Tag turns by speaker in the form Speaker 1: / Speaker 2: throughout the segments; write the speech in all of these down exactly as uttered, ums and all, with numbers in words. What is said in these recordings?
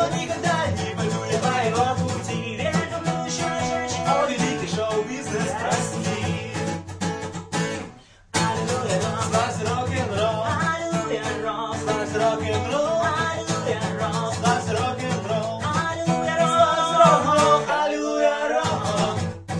Speaker 1: но никогда не пойду я по его пути. Ветром еще о великий шоу-бизнес, прости. Аллилуйя, славься рок-н-ролл. Аллилуйя, рок, славься рок-н-ролл. Аллилуйя, рок, славься рок-н-ролл. Аллилуйя, рок, аллилуйя, рок.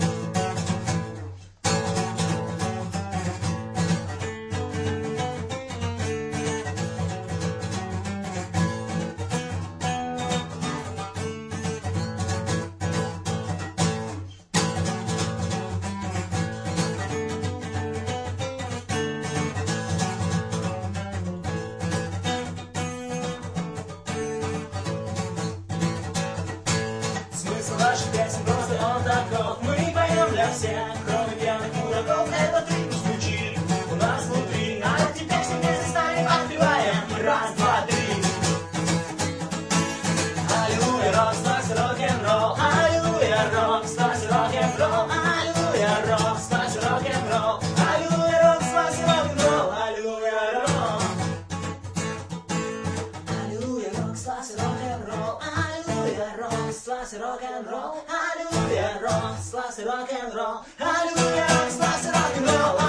Speaker 1: Смысл наших песен просто он таков. Мы поем для всех, кроме пьяных мудаков. Этот ритм звучит у нас внутри. А эти песни вместе с нами отпеваем. Раз, два, три. Аллилуйя, рок, славься рок-н-ролл. Аллилуйя, рок, славься рок-н-ролл. Аллилуйя, рок, славься рок-н-ролл. Аллилуйя, рок, славься рок-н-ролл. Аллилуйя, рок. Аллилуйя, рок, славься рок-н-ролл. Аллилуйя, рок, славься рок-н-ролл. Аллилуйя, рок, славься рок-н-ролл. Аллилуйя, рок, славься рок-н-ролл.